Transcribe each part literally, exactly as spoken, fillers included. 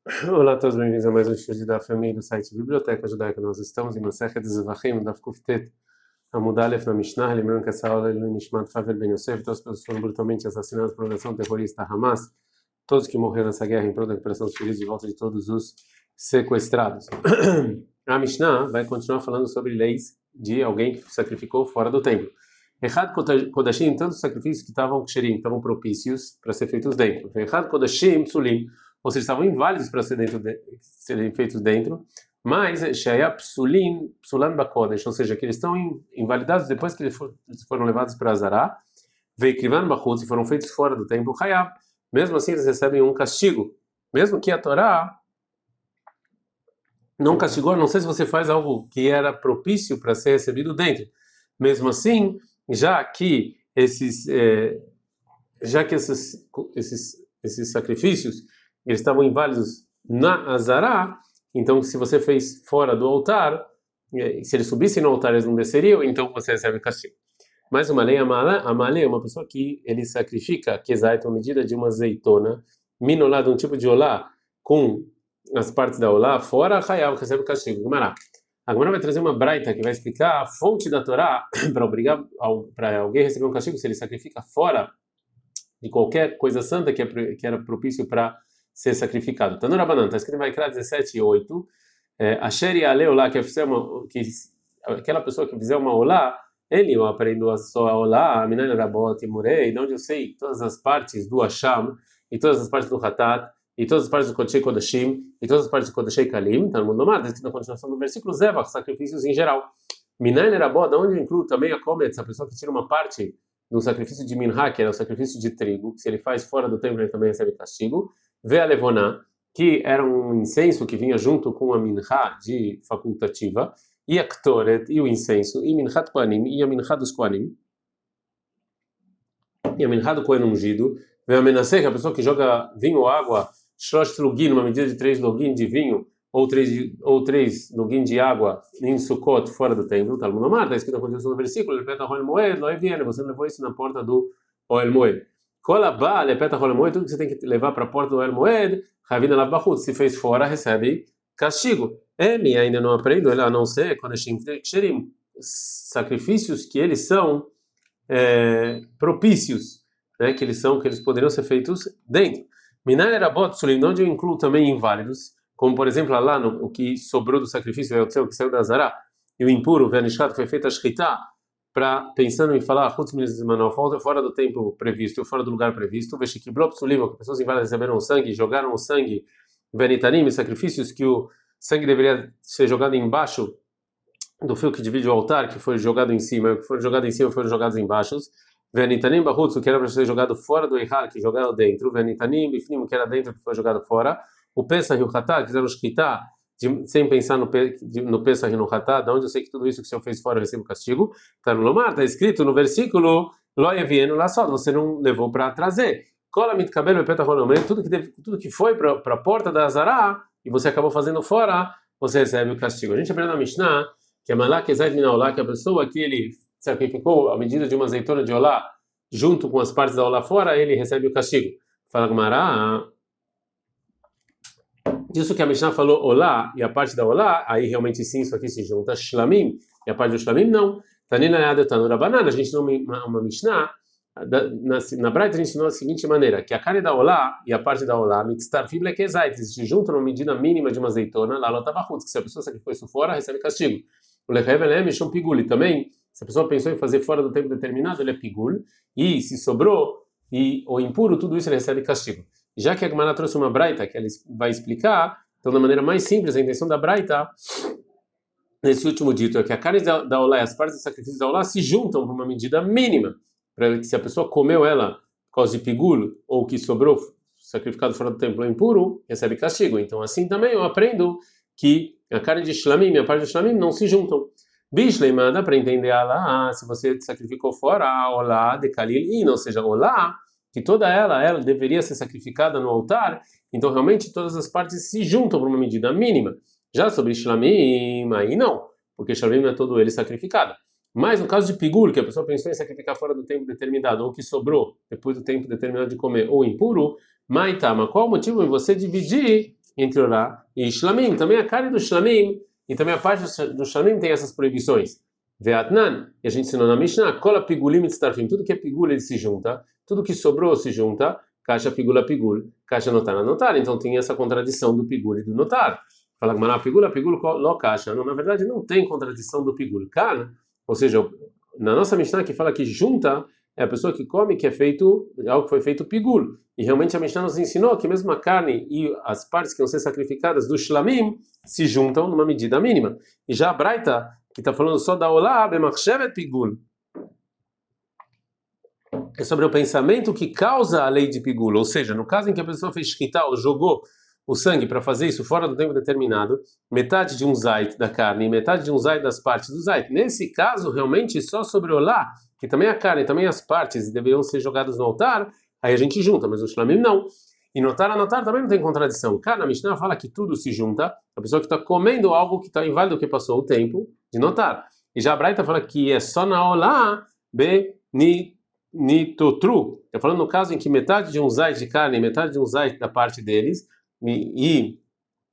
Olá a todos, bem-vindos a mais um estudo da família do site Biblioteca Judaica. Nós estamos em Masechet Zvachim, Daf Kuftet, Amud Aleph na Mishnah. Lembrando que essa aula é do Nishmat Favel Ben Yosef, todas as pessoas foram brutalmente assassinadas por organização terrorista Hamas, todos que morreram nessa guerra em prol da recuperação dos feridos de volta de todos os sequestrados. A Mishnah vai continuar falando sobre leis de alguém que sacrificou fora do templo. Errad Kodashim, tantos os sacrifícios que estavam ksherim, estavam propícios para ser feitos dentro. Errad Kodashim Psulim, ou seja, estavam inválidos para ser dentro de, serem feitos dentro, mas Shaya Psulim, Psulan Bakodesh, ou seja, que eles estão invalidados depois que eles foram levados para Azará, Veikrivan Bachutz, e foram feitos fora do templo Hayab, mesmo assim eles recebem um castigo, mesmo que a Torá não castigou, não sei se você faz algo que era propício para ser recebido dentro, mesmo assim, já que esses, é, já que esses, esses, esses sacrifícios eles estavam inválidos na Azará, então se você fez fora do altar, se eles subissem no altar eles não desceriam, então você recebe castigo. Mais uma lei, a malé é uma pessoa que ele sacrifica, que é uma medida de uma azeitona, minolá, de um tipo de olá, com as partes da olá, fora a Hayab, que recebe castigo. Gumará. A Gemara vai trazer uma braita que vai explicar a fonte da Torá para obrigar para alguém a receber um castigo se ele sacrifica fora de qualquer coisa santa que, é, que era propício para ser sacrificado. Tanura Banan, está escrito em Vaikra dezessete e oito, Asher Yale Olá, que aquela pessoa que fizer uma olá, ele eu aprendo a só a olá, Minan Rabot e Murei, de onde eu sei todas as partes do Hasham, e todas as partes do Hatat, e todas as partes do Kodshei Kodashim, e todas as partes do Kodshei Kalim, está no mundo normal, está escrito na continuação do versículo Zevach, sacrifícios em geral. Minan Rabot, de onde eu incluo também a Kometz, a pessoa que tira uma parte do sacrifício de Minha, que era o sacrifício de trigo, que se ele faz fora do templo ele também recebe castigo. Vê a Levoná, que era um incenso que vinha junto com a Minha de facultativa, e a Ktoret, e o incenso, e Minchat Koanim, e a Minha dos Koanim, e a Minha do Kohen ungido. Vê a Menaseh, a pessoa que joga vinho ou água, Shlosh Lugin, uma medida de três login de vinho, ou três, ou três login de água em Sukkot, fora do templo, está no Mar, está escrito na continuação do versículo, ele peta Oel Moed, Loe Viene, você levou isso na porta do Oel Moed. Kolabá, ele peta Oel Moed, tudo que você tem que levar para a porta do Oel Moed, Ravina Lavbachut, se fez fora, recebe castigo. Ele ainda não aprendeu, ele a não ser, quando é sacrifícios que eles são é, propícios, né, que eles são, que eles poderiam ser feitos dentro. Minar Erabot Sulim, onde eu incluo também inválidos, como por exemplo lá no, o que sobrou do sacrifício, é o seu que saiu da Azará, e o impuro, o Venishkat, que foi feito a Shkita, para pensando em falar fora do tempo previsto, fora do lugar previsto, Veshikiblop Sulim, que pessoas inválidas receberam o sangue, jogaram o sangue, Venitanim, sacrifícios que o sangue deveria ser jogado embaixo do fio que divide o altar, que foi jogado em cima, que foi jogado em cima foram jogados embaixo. Venitanim Bahutz, que era para ser jogado fora do Eihar, que jogaram dentro. Venitanim Bifnim, que era dentro, que foi jogado fora. O Pesach e o Hatá, que fizeram os Shkita, sem pensar no, no Pesach e no Hatá, da onde eu sei que tudo isso que o Senhor fez fora eu recebo castigo. Está no Lomar, está escrito no versículo, Loia Vieno lá só, você não levou para trazer. Cola Mitkabel Peta Rolomé, tudo que tudo que foi para a porta da Azará, e você acabou fazendo fora, você recebe o castigo. A gente aprende na Mishnah, que é Malak Ezait Minaolá, que a pessoa que ele sacrificou a medida de uma azeitona de olá, junto com as partes da olá fora, ele recebe o castigo. Fala Gumará, disso que a Mishnah falou olá e a parte da olá, aí realmente sim, isso aqui se junta, shlamim, e a parte do shlamim não. Tanina yada tanura banana, a gente não uma, uma Mishnah, na, na Braita a gente ensinou da seguinte maneira, que a carne da olá e a parte da olá, mixtar fibra que exait, se juntam numa medida mínima de uma azeitona, lá lotavachutz, que se a pessoa sacrificou isso fora, recebe castigo. O lechevelem é um pigul, também, se a pessoa pensou em fazer fora do tempo determinado, ele é pigul, e se sobrou, e o impuro, tudo isso ele recebe castigo. Já que a Gemara trouxe uma braita que ela vai explicar, então da maneira mais simples, a intenção da braita, nesse último dito, é que a carne da, da olá e as partes do sacrifício da olá se juntam para uma medida mínima, para que se a pessoa comeu ela por causa de pigul, ou que sobrou sacrificado fora do templo impuro, recebe castigo. Então assim também eu aprendo que a carne de shlamim e a parte de shlamim não se juntam. Bishleima, dá para entender ela, ah, se você sacrificou fora a olá de kalil, ou seja, olá, que toda ela, ela deveria ser sacrificada no altar, então realmente todas as partes se juntam para uma medida mínima. Já sobre shlamim, aí não, porque shlamim é todo ele sacrificado. Mas no caso de pigul, que a pessoa pensou em sacrificar fora do tempo determinado, ou que sobrou depois do tempo determinado de comer, ou impuro, maitama, qual o motivo em você dividir entre Olá e Shlamim. Também a carne do Shlamim e também a parte do Shlamim tem essas proibições. Ve'atnan, e a gente ensinou na Mishnah, Kola pigulim mitztarfim, tudo que é pigul ele se junta, tudo que sobrou se junta, caixa pigula pigul, caixa notar a notar. Então tem essa contradição do pigul e do notar. Fala que maná pigula pigul lo caixa. Não, na verdade não tem contradição do pigul. Kan, ou seja, na nossa Mishnah que fala que junta é a pessoa que come que é feito algo que foi feito pigul. E realmente a Mishnah nos ensinou que mesmo a carne e as partes que vão ser sacrificadas do shlamim se juntam numa medida mínima. E já a Braita que está falando só da olá, bemachshevet pigul, é sobre o pensamento que causa a lei de pigul, ou seja, no caso em que a pessoa fez shkita ou jogou o sangue para fazer isso fora do tempo determinado, metade de um zait da carne e metade de um zait das partes do zait. Nesse caso, realmente, só sobre olá, que também a carne, também as partes deveriam ser jogadas no altar, aí a gente junta, mas o shlamim não. E notar a notar também não tem contradição. Cara, a Mishnah fala que tudo se junta, a pessoa que está comendo algo que está inválido, que passou o tempo de notar. E já a Braita fala que é só na olá, be ni nitotru. Está falando no caso em que metade de um zait de carne e metade de um zait da parte deles, e, e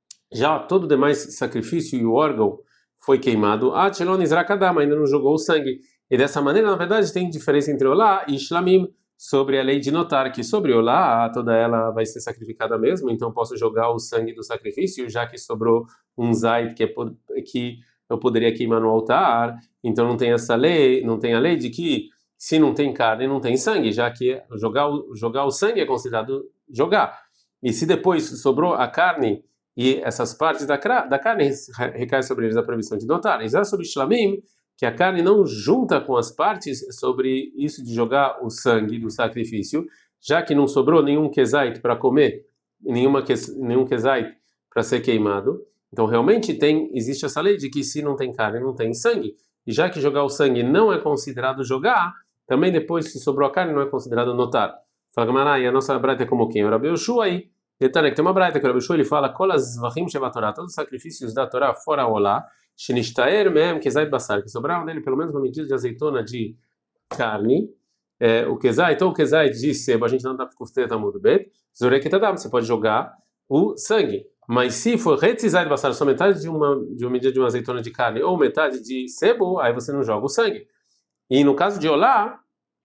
já todo o demais sacrifício e o órgão foi queimado, ah, Tchelon Izrakadama, ainda não jogou o sangue. E dessa maneira, na verdade, tem diferença entre olá e shlamim, sobre a lei de notar, que sobre olá, toda ela vai ser sacrificada mesmo, então posso jogar o sangue do sacrifício, já que sobrou um zait que, é, que eu poderia queimar no altar, então não tem essa lei, não tem a lei de que se não tem carne, não tem sangue, já que jogar o, jogar o sangue é considerado jogar. E se depois sobrou a carne e essas partes da, da carne recai sobre eles a proibição de notar. E já sobre shlamim, que a carne não junta com as partes sobre isso de jogar o sangue do sacrifício, já que não sobrou nenhum kezait para comer, nenhuma, nenhum kezait para ser queimado. Então realmente tem, existe essa lei de que se não tem carne, não tem sangue. E já que jogar o sangue não é considerado jogar, também depois se sobrou a carne não é considerado notar. Fala Gamará, e a nossa braita é como quem? O Rabi Yoshua aí. Detalhe, tem uma braita que o Rabi Yoshua ele fala, Kolas vachim shevatorá, todos os sacrifícios da Torá fora olá, shenishtaer mem kezait basar, que sobraram dele pelo menos uma medida de azeitona de carne, é, o kezait ou o kezait de sebo, a gente não dá para costeta muito bem, zoreketadam, você pode jogar o sangue. Mas se for retzizait basar, só metade de uma, de uma medida de uma azeitona de carne ou metade de sebo, aí você não joga o sangue. E no caso de olá,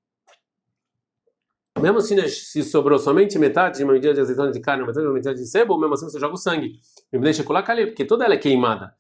mesmo assim, se sobrou somente metade de uma medida de azeitona de carne, metade de uma medida de sebo, mesmo assim você joga o sangue. Me deixa colar calha, porque toda ela é queimada.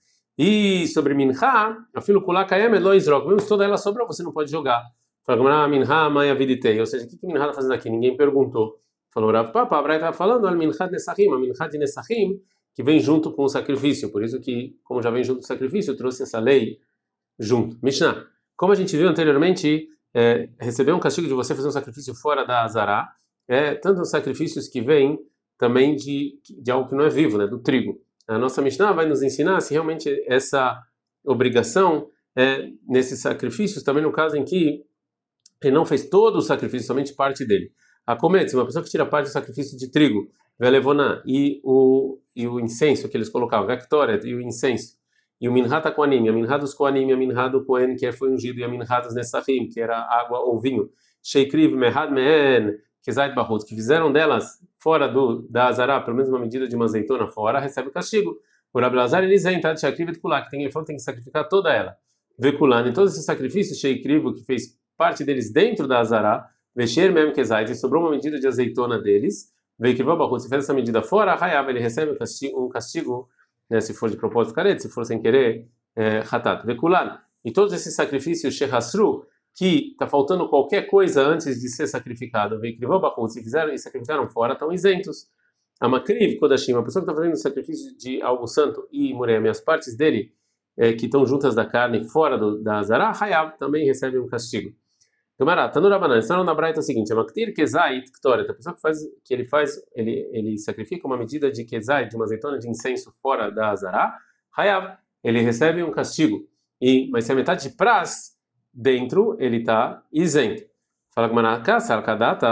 E sobre minha, a filo colar kayem elois rock, mesmo se toda ela sobrou, você não pode jogar. Fala, minha mãe aviditei. Ou seja, o que que minha está fazendo aqui? Ninguém perguntou. Falou, Rav Papa, a Braita estava falando, al minha nesachim, a minha de nesachim, que vem junto com o sacrifício. Por isso que, como já vem junto com o sacrifício, eu trouxe essa lei junto. Mishnah, como a gente viu anteriormente, é, receber um castigo de você fazer um sacrifício fora da Azará, é tanto os sacrifícios que vêm também de, de algo que não é vivo, né, do trigo. A nossa Mishnah vai nos ensinar se realmente essa obrigação é nesses sacrifícios, também no caso em que ele não fez todo o sacrifício, somente parte dele. A comer, uma pessoa que tira parte do sacrifício de trigo, velevoná, e o, e o incenso que eles colocavam, vectoret, e o incenso, e o minhat koanim, a minhat dos koanim, a minhat do kohen, que foi ungido, e a minhat dos nesachim, que era água ou vinho, sheikriv mehad mehen, kezait bahut, que fizeram delas fora do, da azará, pelo menos uma medida de uma azeitona fora, recebe o castigo. O Rabi Lazar, ele isenta de sheikriv et kulá, que tem, ele falou que tem que sacrificar toda ela. Vekulá, em todos esses sacrifícios, sheikriv, que fez parte deles dentro da azará, vesher mem kezait, e sobrou uma medida de azeitona deles, veikriv bahut, se fez essa medida fora, hayab, ele recebe um castigo, um castigo, né, se for de propósito caret, se for sem querer, hatat. Vekulá, e todos esses sacrifícios, shehasru, que está faltando qualquer coisa antes de ser sacrificado, se fizeram e sacrificaram fora, estão isentos. A makriv kodashim, a pessoa que está fazendo o sacrifício de algo santo e murem, as partes dele é, que estão juntas da carne fora do, da azará, hayab, também recebe um castigo. Gamara, tanura banana, está na braita é o seguinte, a maktir kezait ktoret, a pessoa que faz, que ele faz, ele, ele sacrifica uma medida de kezait, de uma azeitona de incenso fora da azará, hayab, ele recebe um castigo. E, mas se a metade de pras dentro, ele está isento. Fala com Manaká, Sarkadata,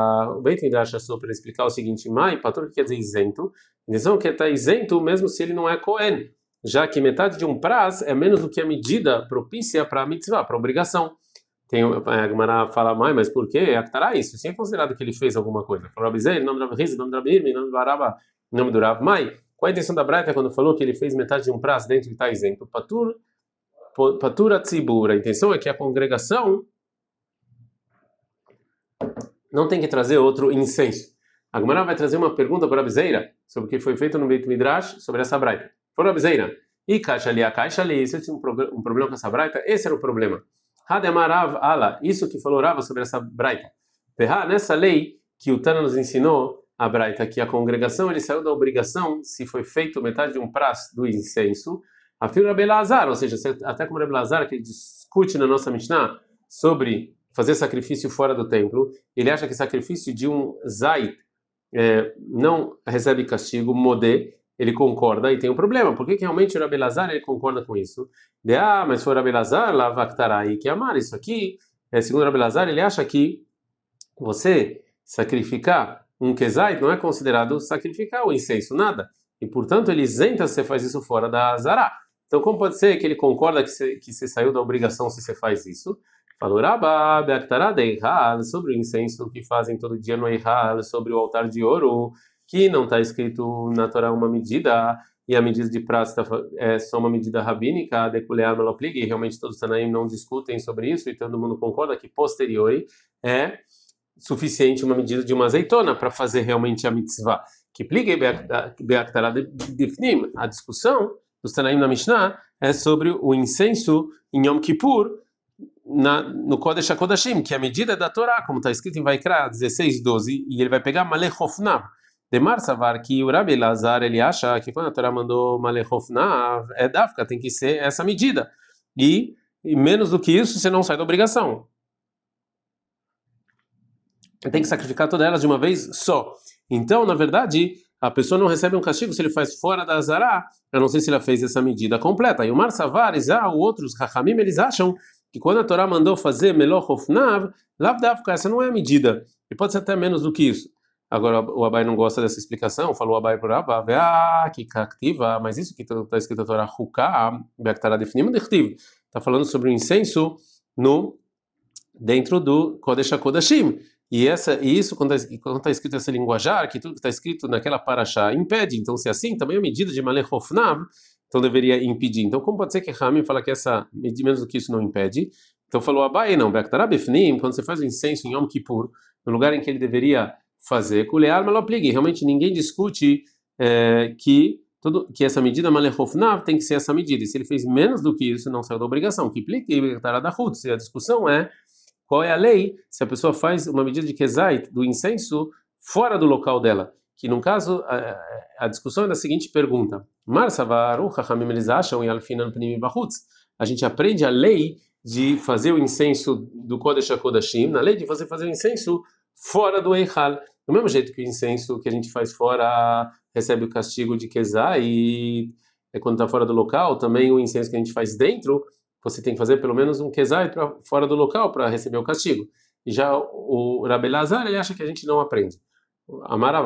o Beit Midrash achou para explicar o seguinte: Mai, patrão, o que quer dizer isento? Eles vão que está isento mesmo se ele não é Cohen, já que metade de um praz é menos do que a medida propícia para a mitzvah, para a obrigação. Tem, a Gemara fala, Mai, mas por quê? Actará isso? Sim é considerado que ele fez alguma coisa. Fala, Rabizei, nome do Rav Riz, nome do Rav Irmi, nome do Araba, nome do Rav Mai. Qual a intenção da Braita quando falou que ele fez metade de um prazo dentro de está isento? Patur, patura tzibur. A intenção é que a congregação não tem que trazer outro incenso. A Gemara vai trazer uma pergunta para a Abizeira sobre o que foi feito no Beit Midrash sobre essa Braita. Por Abizeira, e caixa ali, a caixa ali, se eu tinha um, um problema com essa Braita, esse era o problema. Hademarav ala, isso que falou Rava sobre essa Braita. Nessa lei que o Tana nos ensinou, a Braita, que a congregação ele saiu da obrigação, se foi feito metade de um prazo do incenso, a filha Rabi Elazar, ou seja, até como Rabi Elazar, que discute na nossa Mishnah sobre fazer sacrifício fora do templo, ele acha que sacrifício de um zait é, não recebe castigo, modé, ele concorda e tem um problema. Por que, que realmente o Rabi Elazar ele concorda com isso? De, ah, mas foi o Rabi Elazar, lá vai que amar isso aqui. É, segundo o Rabi Elazar, ele acha que você sacrificar um kezait não é considerado sacrificar o incenso, nada. E, portanto, ele isenta se você faz isso fora da Azará. Então, como pode ser que ele concorda que você, que você saiu da obrigação se você faz isso? Falou Rabá, Beaktará de Eihal, sobre o incenso que fazem todo dia no Eihal, sobre o altar de ouro, que não está escrito na Torá uma medida, e a medida de prata é só uma medida rabínica, deculear meloplig, e realmente todos os Tanaim não discutem sobre isso, e todo mundo concorda que posteriori é suficiente uma medida de uma azeitona para fazer realmente a mitzvah. Que pligue beaktará defnim. A discussão dos Tanaim na Mishnah é sobre o incenso em Yom Kippur na, no Kodesh HaKodashim, que é a medida da Torá, como está escrito em Vaikra dezesseis, doze, e ele vai pegar Malechofnav. Demar Savar, que o Rabi Elazar ele acha que quando a Torá mandou Malechofnav, é Dafka, tem que ser essa medida. E, e menos do que isso, você não sai da obrigação. Tem que sacrificar todas elas de uma vez só. Então, na verdade, a pessoa não recebe um castigo se ele faz fora da Azará, eu não sei se ela fez essa medida completa. E o Mar Savares, ah, outros Hachamim, eles acham que quando a Torá mandou fazer Meloch Ofnav, Lavdavka, essa não é a medida. E pode ser até menos do que isso. Agora, o Abai não gosta dessa explicação, falou o Abai por Abai, ah, que cactiva, mas isso que está escrito na Torá, Huká, Beaktará definimos, está falando sobre o incenso no, dentro do Kodesh HaKodashim. E, essa, e isso, quando está escrito esse linguajar, que tudo que está escrito naquela paraxá impede, então se é assim, também a medida de Malechofnav, então deveria impedir. Então como pode ser que Ramim fala que essa, menos do que isso não impede? Então falou Abai, não, Beaktará befnim, quando você faz o incenso em Yom Kippur, no lugar em que ele deveria fazer, Kulear Meloplig, realmente ninguém discute é, que, tudo, que essa medida Malechofnav tem que ser essa medida, e se ele fez menos do que isso, não saiu da obrigação, que plique e Beaktará da Hutz, e a discussão é qual é a lei se a pessoa faz uma medida de kezait, do incenso, fora do local dela? Que, no caso, a, a discussão é da seguinte pergunta. Mar Savar, o Chachamim, eles acham, e Alfinan Pnim Bahutz, a gente aprende a lei de fazer o incenso do Kodesh HaKodashim, na lei de você fazer o incenso fora do Eichal. Do mesmo jeito que o incenso que a gente faz fora recebe o castigo de kezait, é quando está fora do local, também o incenso que a gente faz dentro, você tem que fazer pelo menos um kezait fora do local para receber o castigo. E já o Rabi Elazar, ele acha que a gente não aprende. Agora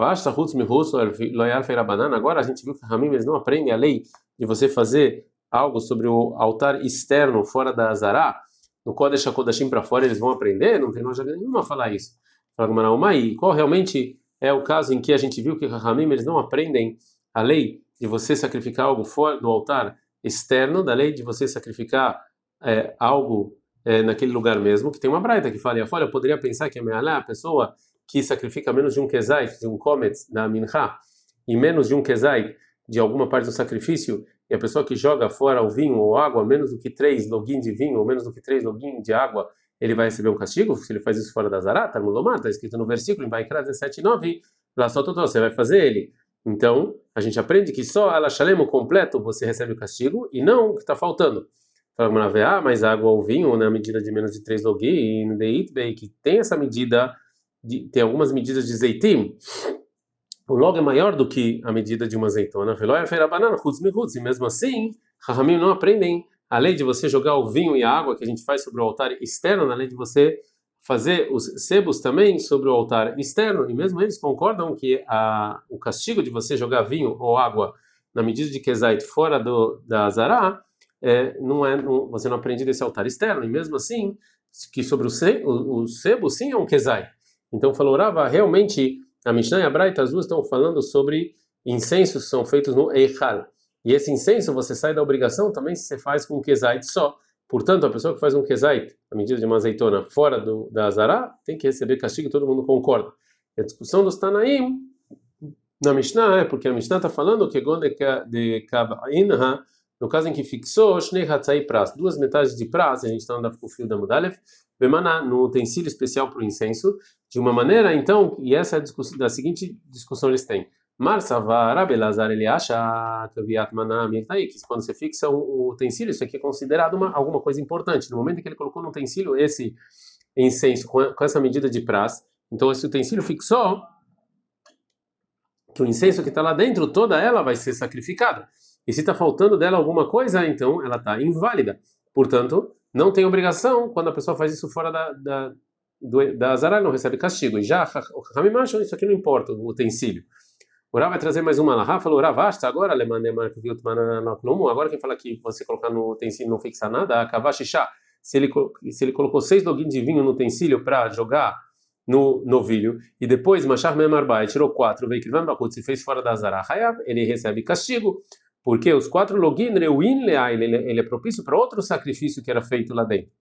a gente viu que Ramim, eles não aprendem a lei de você fazer algo sobre o altar externo fora da Azará, no Kodesh HaKodashim para fora, eles vão aprender? Não tem nada nenhuma a falar isso. Qual realmente é o caso em que a gente viu que Ramim, eles não aprendem a lei de você sacrificar algo fora do altar externo, da lei de você sacrificar é, algo é, naquele lugar mesmo, que tem uma braita que fala, olha, eu poderia pensar que a pessoa que sacrifica menos de um kezait, de um kometz da mincha, e menos de um kezait de alguma parte do sacrifício, e a pessoa que joga fora o vinho ou água, menos do que três login de vinho, ou menos do que três login de água, ele vai receber um castigo, se ele faz isso fora da Zará, tá no Lomar, está escrito no versículo, em Vaikra dezessete, nove, lá só totó, você vai fazer ele. Então, a gente aprende que só ala shalem o completo você recebe o castigo e não o que está faltando. Fala, ah, mas água ou vinho na medida de menos de três login, que tem essa medida, de, tem algumas medidas de zeitim, o log é maior do que a medida de uma azeitona. E mesmo assim, Rahamim não aprendem a lei de você jogar o vinho e a água que a gente faz sobre o altar externo, na lei de você fazer os sebos também sobre o altar externo, e mesmo eles concordam que a, o castigo de você jogar vinho ou água na medida de kezait fora do, da Azará, é, não é, não, você não aprende desse altar externo, e mesmo assim, que sobre o, se, o, o sebo sim é um kezait. Então falou Rava, realmente a Mishnah e a Braita, as duas estão falando sobre incensos são feitos no Eichal. E esse incenso você sai da obrigação também se você faz com um kezait só. Portanto, a pessoa que faz um kezait, a medida de uma azeitona, fora do, da azará, tem que receber castigo e todo mundo concorda. E a discussão dos Tanaim na Mishnah é porque a Mishnah está falando que de Kavainha, no caso em que fixou Shnei Hatzai Pras, duas metades de pras, a gente está andando com o fio da Mudalev, Bemaná, no utensílio especial para o incenso, de uma maneira, então, e essa é a discussão, da seguinte discussão eles têm. Marsava Rabelazar ele acha que quando você fixa o utensílio, isso aqui é considerado uma, alguma coisa importante. No momento em que ele colocou no utensílio esse incenso com, com essa medida de pras, então esse utensílio fixou que o incenso que está lá dentro, toda ela vai ser sacrificada. E se está faltando dela alguma coisa, então ela está inválida. Portanto, não tem obrigação, quando a pessoa faz isso fora da, da, do, da azará, não recebe castigo. E já o Hamim acha, isso aqui não importa, o utensílio. O Rav vai trazer mais uma lá. Falou, Rav, agora agora quem fala que você colocar no utensílio não fixar nada, Kavashishá, se ele, se ele colocou seis loguinhos de vinho no utensílio para jogar no novilho, e depois Mashach Memarbai tirou quatro, veio que se fez fora da azará, ele recebe castigo, porque os quatro login, ele, ele é propício para outro sacrifício que era feito lá dentro,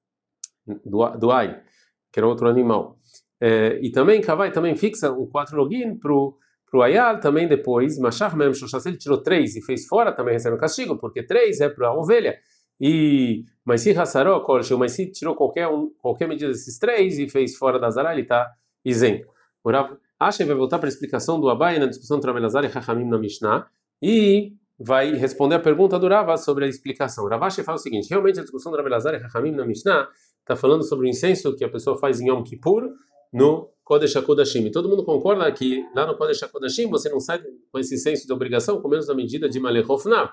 do, do ai, que era outro animal. É, e também Kavai também fixa o quatro login para o ayal, também depois, Mashach Mem Shoshas, ele tirou três e fez fora, também recebe castigo, porque três é para a ovelha. E mas se Hassaró, mas se tirou qualquer um, qualquer medida desses três e fez fora da Azará, ele está isento. O Rav acha que vai voltar para a explicação do Abai na discussão entre Rabelazar e Chachamim na Mishnah e vai responder a pergunta do Rava sobre a explicação. O Rav acha fala o seguinte: realmente a discussão do Rabelazar e Chachamim na Mishnah está falando sobre o incenso que a pessoa faz em Yom Kippur no Kodesh HaKodashim. E todo mundo concorda que lá no Kodesh HaKodashim você não sai com esse incenso de obrigação, com menos da medida de Malechofnav.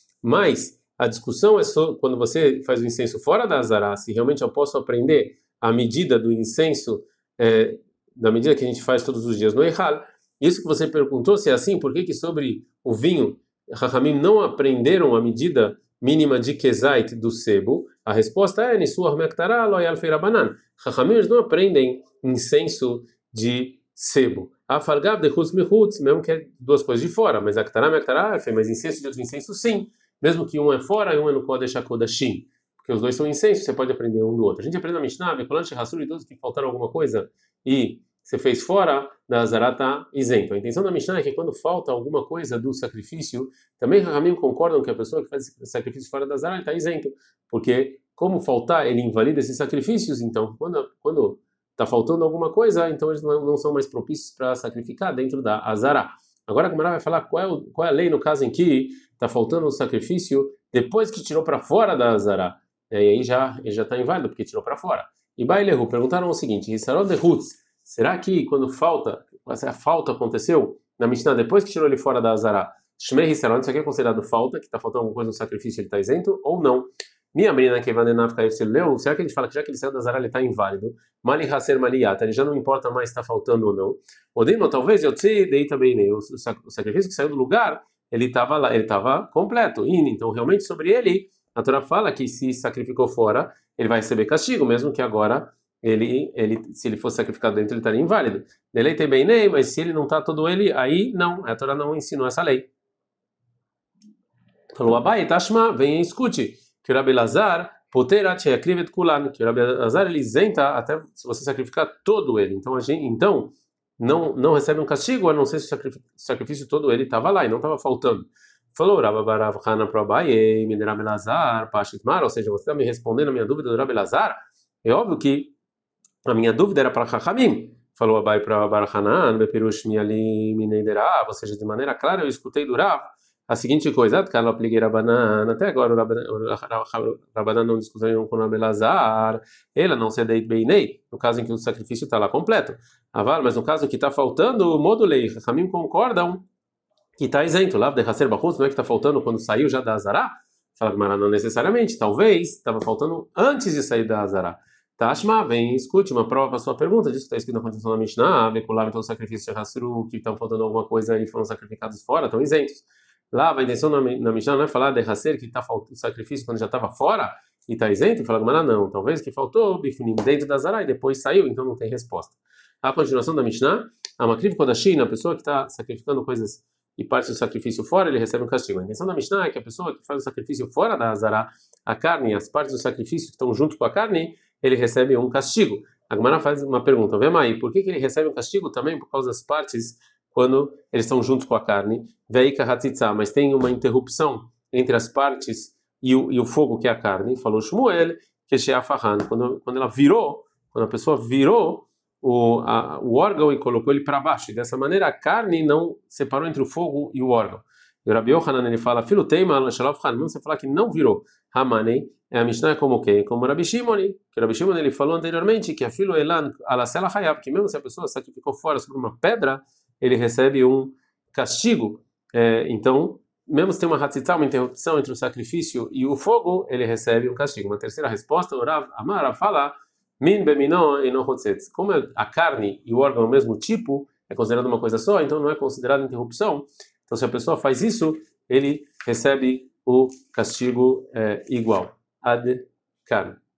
Mas a discussão é sobre quando você faz o incenso fora da azará, se realmente eu posso aprender a medida do incenso, é, da medida que a gente faz todos os dias no Eichal. Isso que você perguntou, se é assim, por que que sobre o vinho, Chachamim não aprenderam a medida mínima de kezait do sebo? A resposta é, Nisuah Mektara Loyal Feirabanan. Chachamim não aprendem incenso de sebo. A Falgab de Chutz Mechutz, mesmo que é duas coisas de fora, mas a Ktara Mektara, mas incenso de outro incenso sim. Mesmo que um é fora e um é no Kodesh HaKodashim, porque os dois são incensos, você pode aprender um do outro. A gente aprende na Mishnah, Bekolanche Hassur e todos que faltaram alguma coisa e você fez fora da Azará está isento. A intenção da Mishnah é que quando falta alguma coisa do sacrifício, também Rahamim concordam que a pessoa que faz sacrifício fora da Azará está isento, porque como faltar, ele invalida esses sacrifícios, então quando quando está faltando alguma coisa, então eles não, não são mais propícios para sacrificar dentro da Azará. Agora a Gemara vai falar qual é, o, qual é a lei no caso em que está faltando o sacrifício depois que tirou para fora da Azará. E aí já ele já está inválido porque tirou para fora. E Bailehu perguntaram o seguinte: Hisarot de Hutz, será que quando falta, essa falta aconteceu na Mishnah depois que tirou ele fora da Azará, Shmei Hisarot, isso aqui é considerado falta, que está faltando alguma coisa no sacrifício, ele está isento ou não? Minha menina que vai leu, será que ele fala que já que ele saiu da Azará ele está inválido? Mali Haser Maliata, ele já não importa mais se está faltando ou não. Odemo, talvez eu sei, daí também, né? O sacrifício que saiu do lugar, ele estava lá, ele estava completo. E, então, realmente, sobre ele, a Torá fala que se sacrificou fora, ele vai receber castigo, mesmo que agora, ele, ele, se ele fosse sacrificado dentro, ele estaria inválido. Ele tem bem, né? Mas se ele não está todo ele, aí não, a Torá não ensinou essa lei. Falou, Abai, Tashma, venha e escute, que o Rabelazar, Poterat Sheakrivet Kulan, que o Rabelazar, ele isenta até se você sacrificar todo ele. Então, a gente, então não, não recebe um castigo, a não ser se o sacrifício, sacrifício todo ele estava lá e não estava faltando. Falou, Rababarav Hana Probaye, Rabelazar, Pashitmar, ou seja, você está me respondendo a minha dúvida do Rabelazar? É óbvio que a minha dúvida era para Chachamim. Falou Abai para Barhanan, Bepirush Miali Mineiderav, ou seja, de maneira clara eu escutei do Rav a seguinte coisa: até agora o Rabanan não discutiu com o Rabelazar, ela não se deit beinei, no caso em que o sacrifício está lá completo. Aval, mas no caso que está faltando o modulei, Chachamim concordam que está isento. Lá de Haser Bachus, não é que está faltando quando saiu já da Azará? Fala que não necessariamente, talvez estava faltando antes de sair da Azará. Tashma, vem, escute uma prova para a sua pergunta, disso que está escrito na condição da Mishnah, Bekulava, então o sacrifício de Hassru, que estão faltando alguma coisa e foram sacrificados fora, estão isentos. Lá, a intenção na, na Mishnah não é falar de Hasser, que está faltando o sacrifício quando já estava fora e está isento, fala, mas não, talvez que faltou, bifunim, dentro da Azará e depois saiu, então não tem resposta. A continuação da Mishnah, a Makriv Kodashim, a pessoa que está sacrificando coisas e parte do sacrifício fora, ele recebe um castigo. A intenção da Mishnah é que a pessoa que faz o sacrifício fora da Hazara, a carne, as partes do sacrifício que estão junto com a carne, ele recebe um castigo. A Gemara faz uma pergunta, vem aí, por que, que ele recebe um castigo também por causa das partes quando eles estão juntos com a carne? Veika hatzitza, mas tem uma interrupção entre as partes e o, e o fogo que é a carne. Falou Shmuel, que é quando quando ela virou, quando a pessoa virou o, a, o órgão e colocou ele para baixo. E dessa maneira a carne não separou entre o fogo e o órgão. E o Rabi Yohanan ele fala, filho teima, mesmo você falar que não virou, Hamanei, é a Mishnah como o quê? Como Rabi Shimon, que Rabi Shimon ele falou anteriormente que a filo elan alasela hayab, que mesmo se a pessoa sacrificou fora sobre uma pedra, ele recebe um castigo. É, então, mesmo se tem uma hatzitá, uma interrupção entre o sacrifício e o fogo, ele recebe um castigo. Uma terceira resposta, o Rav Amar fala, min bemino e no hotzetz. Como a carne e o órgão é o mesmo tipo, é considerado uma coisa só, então não é considerado interrupção. Então, se a pessoa faz isso, ele recebe o castigo é, igual. Ad kan.